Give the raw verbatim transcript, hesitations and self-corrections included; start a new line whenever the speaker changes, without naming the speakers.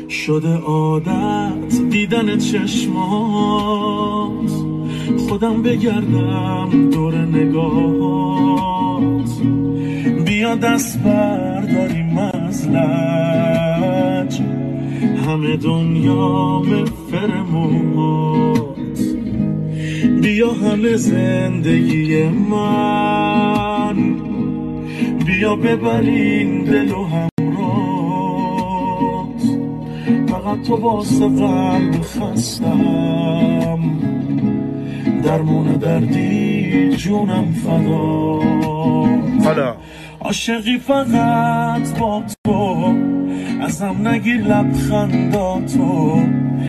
شده عادت دیدن چشمات، خودم بگردم دور نگاهات، بیا دست برداریم از لج، همه دنیا مفر موهات، بیا همه زندگی من، بیا ببرین دل و همرات، فقط تو واسه قلب خستم، درمون دردی جونم فدا.
حالا
عاشقی فقط با تو، ازم نگیر لبخنداتو،